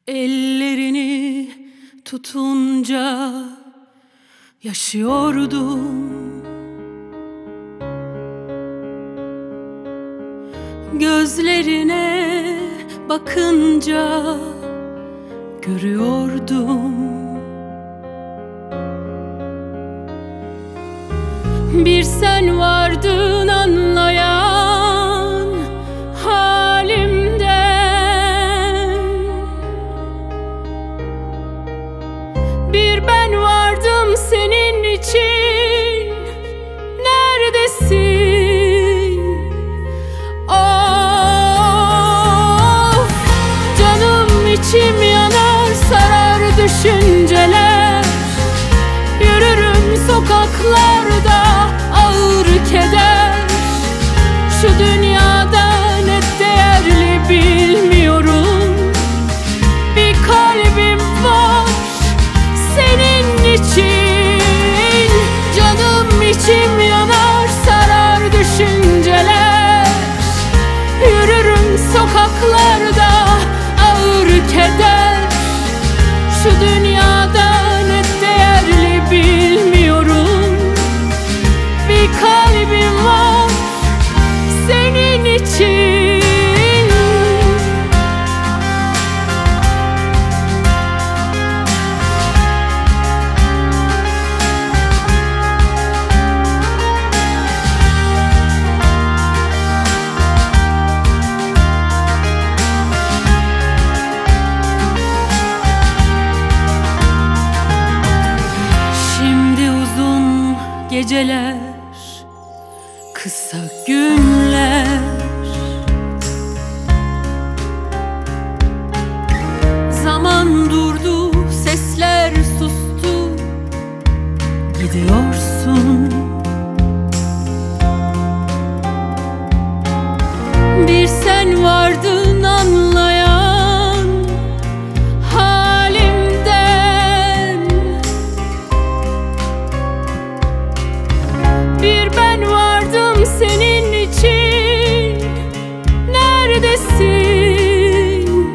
Ellerini tutunca yaşıyordum. Gözlerine bakınca görüyordum. Bir sen vardın anlayan halimden, bir ben vardım senin için. Neredesin? Of, canım içim yanar, sarar düşünceler. Yürürüm sokaklarda ağır keder. Şu dünyada ne değerli bilmiyorum. Bir kalbim var senin için. Canım içim yanar, sarar düşünceler. Yürürüm sokaklarda ağır keder. Şu dünyada ne değerli bilmiyorum. Bir kalbim var senin için. Geceler, kısa günler, zaman durdu, sesler sustu. Gidiyorsun. Bir sen vardın anlayan halimden, bir ben vardım senin için. Neredesin?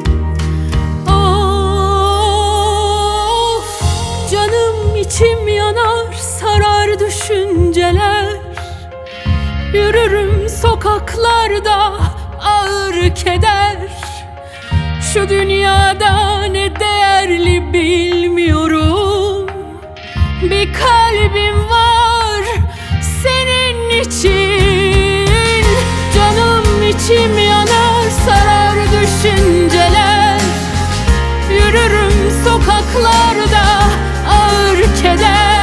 Of, canım içim yanar, sarar düşünceler. Yürürüm sokaklarda ağır keder. Şu dünyada ne değerli bilmiyorum. Bir kalbim var senin için. Canım içim yanar, sarar düşünceler. Yürürüm sokaklarda ağır keder.